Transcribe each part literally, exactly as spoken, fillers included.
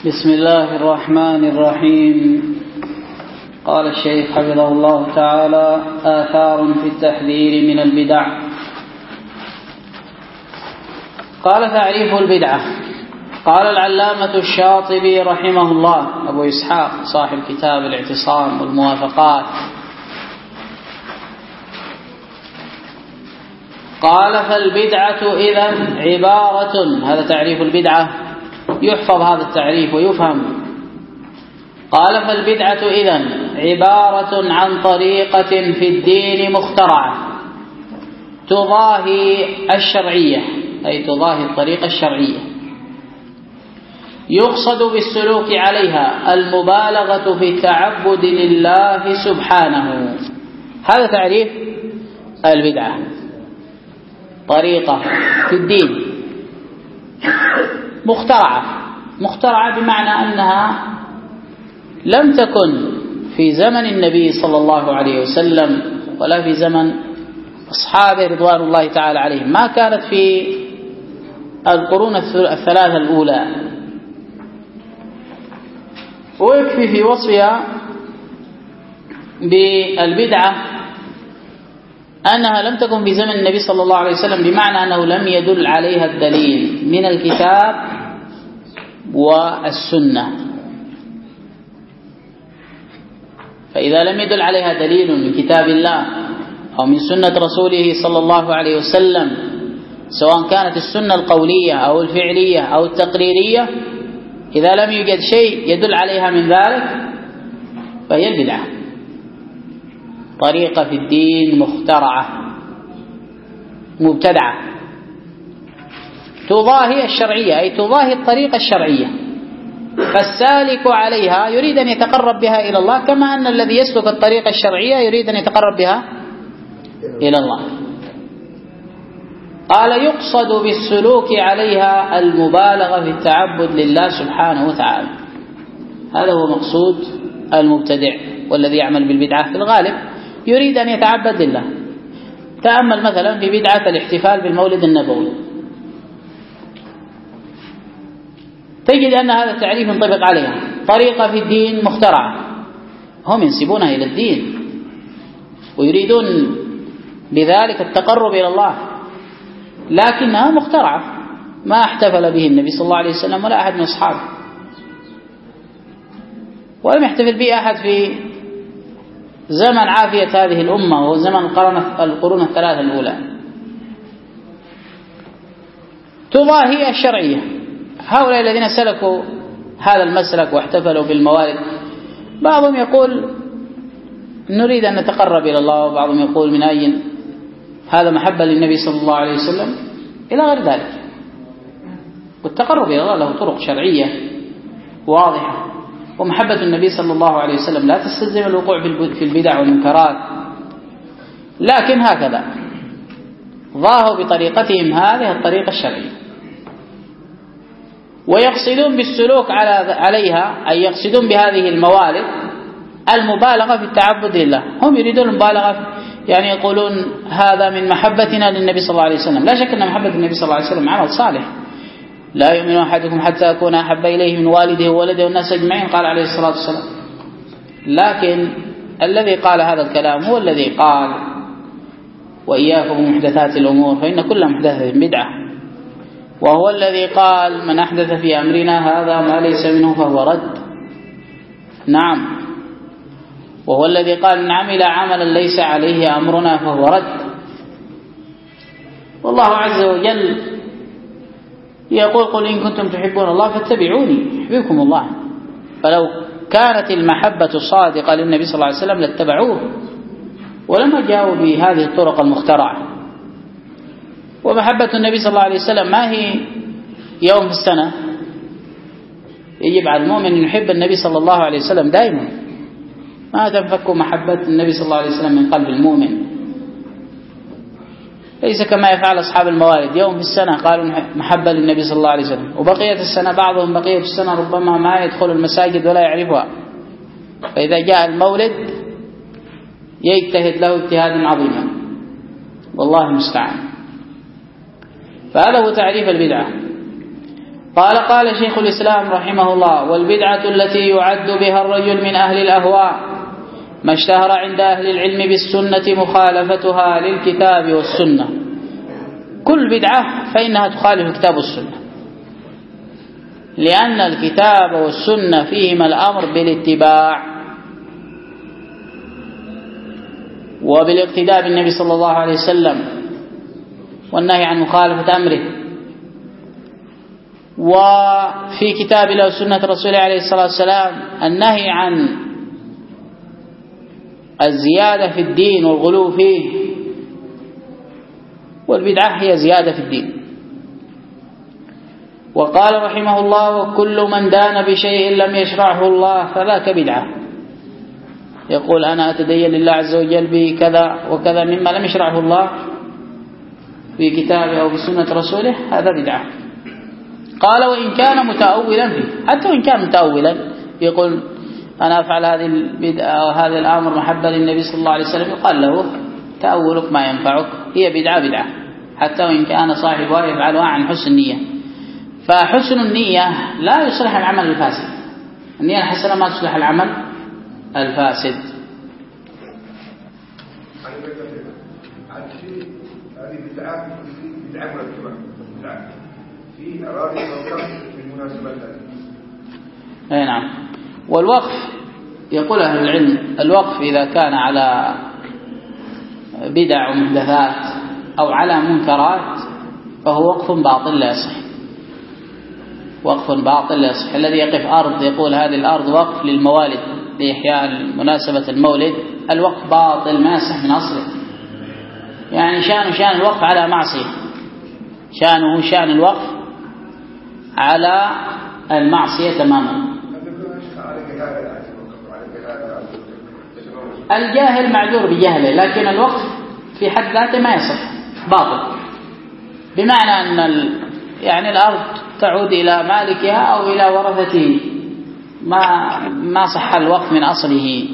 بسم الله الرحمن الرحيم. قال الشيخ حفظه الله تعالى: آثار في التحذير من البدع. قال: تعريف البدعة. قال العلامة الشاطبي رحمه الله أبو إسحاق صاحب كتاب الاعتصام والموافقات، قال: فالبدعة إذن عبارة، هذا تعريف البدعة، يحفظ هذا التعريف ويفهم. قال: فالبدعة إذن عبارة عن طريقة في الدين مخترعة تضاهي الشرعية، أي تضاهي الطريقة الشرعية، يقصد بالسلوك عليها المبالغة في التعبد لله سبحانه. هذا تعريف البدعة، طريقة في الدين مخترعة. مخترعة بمعنى أنها لم تكن في زمن النبي صلى الله عليه وسلم ولا في زمن أصحابه رضوان الله تعالى عليهم، ما كانت في القرون الثلاثة الأولى. ويكفي في وصفها بالبدعة أنها لم تكن في زمن النبي صلى الله عليه وسلم، بمعنى أنه لم يدل عليها الدليل من الكتاب والسنة. فإذا لم يدل عليها دليل من كتاب الله أو من سنة رسوله صلى الله عليه وسلم، سواء كانت السنة القولية أو الفعلية أو التقريرية، إذا لم يوجد شيء يدل عليها من ذلك فهي البدعة، طريقة في الدين مخترعة مبتدعة تضاهي الشرعية، أي تضاهي الطريقة الشرعية، فالسالك عليها يريد أن يتقرب بها إلى الله، كما أن الذي يسلك الطريقة الشرعية يريد أن يتقرب بها إلى الله. قال: يقصد بالسلوك عليها المبالغة في التعبد لله سبحانه وتعالى. هذا هو مقصود المبتدع، والذي يعمل بالبدعة في الغالب يريد أن يتعبد لله. تأمل مثلا في بدعة الاحتفال بالمولد النبوي، تجد أن هذا التعريف ينطبق عليها، طريقة في الدين مخترعة. هم ينسبونها إلى الدين ويريدون بذلك التقرب إلى الله، لكنها مخترعة، ما احتفل به النبي صلى الله عليه وسلم ولا أحد من أصحابه، ولم يحتفل به أحد في زمن عافية هذه الأمة، وهو زمن القرون الثلاثة الأولى. تضاهي الشرعية. هؤلاء الذين سلكوا هذا المسلك واحتفلوا بالموالد، بعضهم يقول نريد أن نتقرب إلى الله، وبعضهم يقول من أين هذا محبة للنبي صلى الله عليه وسلم، إلى غير ذلك. والتقرب إلى الله له طرق شرعية واضحة، ومحبة النبي صلى الله عليه وسلم لا تستلزم الوقوع في البدع والمنكرات، لكن هكذا ظاهروا بطريقتهم هذه الطريقة الشرعية، ويقصدون بالسلوك على عليها، أي يقصدون بهذه الموالد المبالغة في التعبد لله. هم يريدون المبالغة، يعني يقولون هذا من محبتنا للنبي صلى الله عليه وسلم. لا شك أن محبة النبي صلى الله عليه وسلم عمل صالح، لا يؤمن أحدكم حتى أكون أحب إليه من والده وولده والناس أجمعين، قال عليه الصلاة والسلام. لكن الذي قال هذا الكلام هو الذي قال: وإياكم ومحدثات الأمور فإن كل محدثة بدعة، وهو الذي قال: من أحدث في أمرنا هذا ما ليس منه فهو رد. نعم، وهو الذي قال: من عمل عملا ليس عليه أمرنا فهو رد. والله عز وجل يقول: قل إن كنتم تحبون الله فاتبعوني يحببكم الله. فلو كانت المحبة صادقة للنبي صلى الله عليه وسلم لاتبعوه، ولما جاءوا بهذه الطرق المخترعة. ومحبة النبي صلى الله عليه وسلم ما هي يوم في السنة، يجب على المؤمن أن يحب النبي صلى الله عليه وسلم دائما، ما تنفك محبة النبي صلى الله عليه وسلم من قلب المؤمن. ليس كما يفعل أصحاب الموالد، يوم في السنة قالوا محبة للنبي صلى الله عليه وسلم، وبقية السنة بعضهم بقية السنة ربما ما يدخل المساجد ولا يعرفها، فإذا جاء المولد يجتهد له اجتهادا عظيما، والله المستعان. فهذا هو تعريف البدعة. قال قال شيخ الإسلام رحمه الله: والبدعة التي يعد بها الرجل من أهل الأهواء ما اشتهر عند أهل العلم بالسنة مخالفتها للكتاب والسنة. كل بدعة فإنها تخالف الكتاب والسنة، لأن الكتاب والسنة فيهما الأمر بالاتباع وبالاقتداء بالنبي صلى الله عليه وسلم، والنهي عن مخالفة أمره. وفي كتاب الله وسنة رسوله عليه الصلاة والسلام النهي عن الزيادة في الدين والغلو فيه، والبدعة هي زيادة في الدين. وقال رحمه الله: وكل من دان بشيء لم يشرعه الله فذاك بدعة. يقول: أنا أتدين لله عز وجل بكذا وكذا مما لم يشرعه الله في كتابه أو بسنة رسوله، هذا بدعة. قال: وإن كان متأولا فيه، حتى وإن كان متأولا يقول أنا أفعل هذه البدعة أو هذا الأمر محبة للنبي صلى الله عليه وسلم، يقال له تأولك ما ينفعك، هي بدعة بدعة، حتى وإن كان صاحبها يفعلها عن حسن النية. فحسن النية لا يصلح العمل الفاسد، النية الحسنة ما تصلح العمل الفاسد. هذه بدعة بدعة مرتبة في أراضي الوقف بالمناسبة هذه. أي نعم. والوقف يقول أهل العلم: الوقف إذا كان على بدع ومحدثات أو على منكرات فهو وقف باطل لا يصح، وقف باطل لا يصح. الذي يقف أرض يقول هذه الأرض وقف للموالد لإحياء مناسبة المولد، الوقف باطل ما يصح من أصله. يعني شان شان الوقف على معصية، شانه شان الوقف على المعصية تماما. الجاهل معذور بجهله، لكن الوقف في حد ذاته ما يصح، باطل، بمعنى أن ال... يعني الأرض تعود إلى مالكها أو إلى ورثته، ما ما صح الوقف من أصله.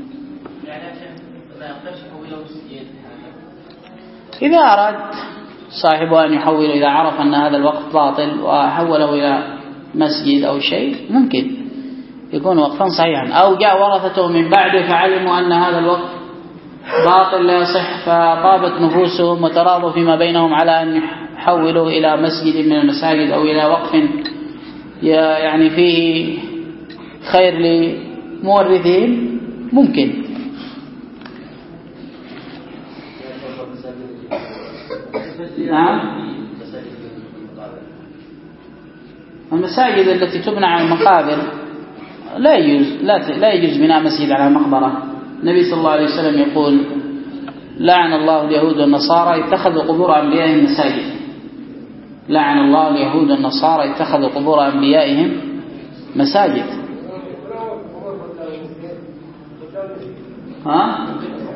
إذا أراد صاحبه أن يحول، إذا عرف أن هذا الوقف باطل وحوله إلى مسجد أو شيء، ممكن يكون وقفا صحيحا. أو جاء ورثته من بعده فعلموا أن هذا الوقف باطل لا يصح، فطابت نفوسهم وتراضوا فيما بينهم على أن يحولوا إلى مسجد من المساجد أو إلى وقف يعني فيه خير لمورثهم، ممكن. نعم. المساجد التي تبنى على المقابر لا يجوز لا لا يجوز بناء مسجد على مقبرة. النبي صلى الله عليه وسلم يقول: لعن الله اليهود والنصارى اتخذوا قبور أنبيائهم مساجد. لعن الله اليهود والنصارى اتخذوا قبور أنبيائهم مساجد. ها؟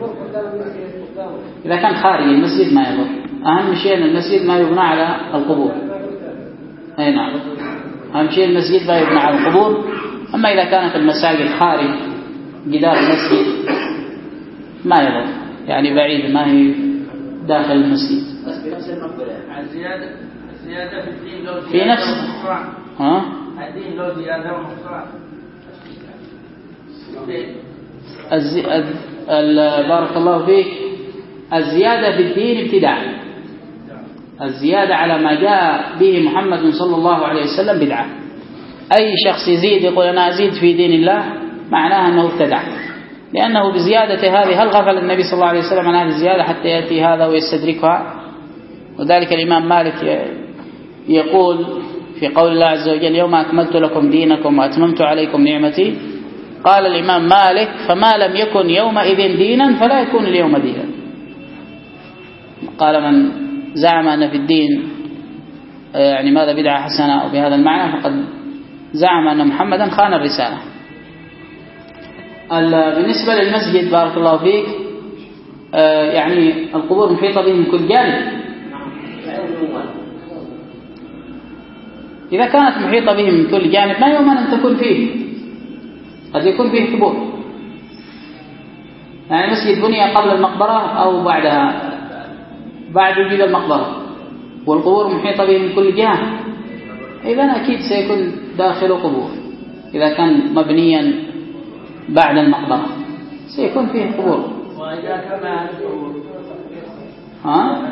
إذا كان خارج المسجد ما يضر. أهم شيء أن المسجد ما يبنى على القبور. أي نعم، أهم شيء المسجد ما يبنى على القبور. أما إذا كانت المساجد خارج جدار المسجد ما يضر، يعني بعيد، ما هي داخل المسجد. بس في نفس المقبرة الزيادة الزيادة في الدين لو في نفس ها الدين لو زيادة ومقصرة. الزي... ال... بارك الله فيك. الزيادة في الدين ابتداع، الزيادة على ما جاء به محمد صلى الله عليه وسلم بدعة. أي شخص يزيد يقول أنا أزيد في دين الله معناها أنه ابتدع، لأنه بزيادة هذه هل غفل النبي صلى الله عليه وسلم عن هذه الزيادة حتى يأتي هذا ويستدركها؟ وذلك الإمام مالك يقول في قول الله عز وجل: اليوم أكملت لكم دينكم وأتممت عليكم نعمتي. قال الإمام مالك: فما لم يكن يومئذ دينا فلا يكون اليوم دينا. قال: من زعم أن في الدين يعني ماذا بدعة حسنة أو بهذا المعنى فقد زعم أن محمدا خان الرسالة. بالنسبة للمسجد بارك الله فيك، يعني القبور محيطة به من كل جانب. إذا كانت محيطة به من كل جانب ما يؤمن أن تكون فيه، قد يكون فيه قبور. يعني المسجد بني قبل المقبرة أو بعدها، بعد وجود المقبرة، والقبور محيطة به من كل جهة، إذا أكيد سيكون داخل قبور. إذا كان مبنيا بعد المقبرة سيكون فيه قبور. وإذا كان ما قبور ها؟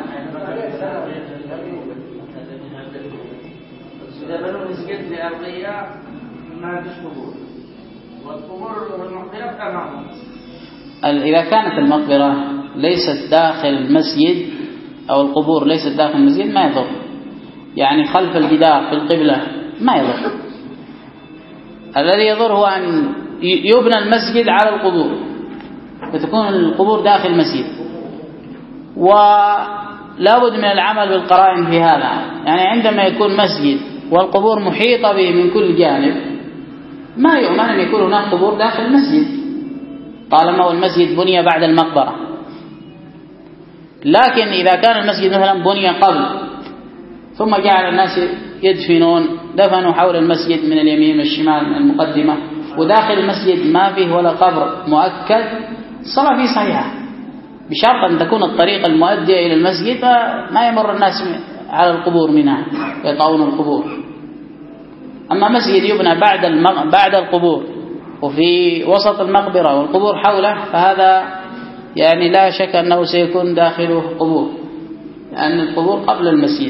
إذا بنوا مسجد لأرضية ما فيش قبور، والقبور والمقبرة أمامهم. إذا كانت المقبرة ليست داخل المسجد أو القبور ليست داخل المسجد ما يضر، يعني خلف الجدار في القبلة ما يضر. الذي يضر هو أن يبنى المسجد على القبور فتكون القبور داخل المسجد، ولا بد من العمل بالقرائن في هذا. يعني عندما يكون مسجد والقبور محيطة به من كل جانب ما يؤمن أن يكون هناك قبور داخل المسجد طالما هو المسجد بني بعد المقبرة. لكن إذا كان المسجد مثلا بني قبل ثم جعل الناس يدفنون دفنوا حول المسجد من اليمين والشمال من المقدمة وداخل المسجد ما فيه ولا قبر مؤكد، الصلاة فيه صحيحة بشرط أن تكون الطريق المؤدية إلى المسجد ما يمر الناس على القبور منها يطعون القبور. أما مسجد يبنى بعد المغ... بعد القبور وفي وسط المقبرة والقبور حوله فهذا يعني لا شك أنه سيكون داخله قبور، لأن القبور قبل المسجد.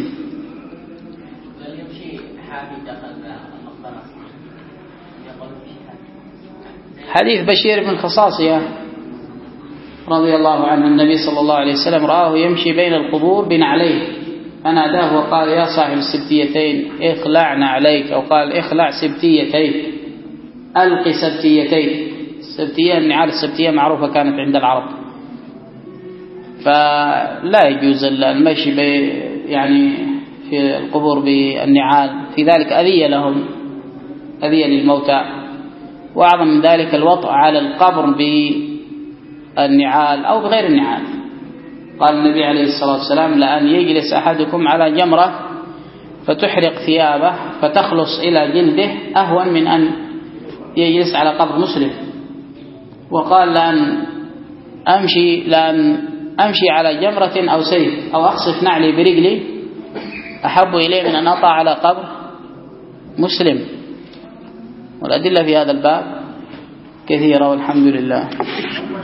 حديث بشير بن الخصاصية رضي الله عنه النبي صلى الله عليه وسلم رآه يمشي بين القبور بنعليه فناداه وقال يا صاحب السبتيتين اخلع نعليك، أو قال اخلع سبتيتيك ألقي سبتيتيك. السبتية النعال السبتية معروفة كانت عند العرب، فلا يجوز المشي يعني في القبور بالنعال، في ذلك أذية لهم أذية للموتى. وأعظم من ذلك الوطء على القبر بالنعال أو بغير النعال. قال النبي عليه الصلاة والسلام لأن يجلس أحدكم على جمرة فتحرق ثيابه فتخلص إلى جلده أهون من أن يجلس على قبر مسلم. وقال لأن أمشي لأن أمشي على جمرة أو سيف أو أخصف نعلي برجلي أحب إليه من أن أطع على قبر مسلم. والأدلة في هذا الباب كثيرة والحمد لله.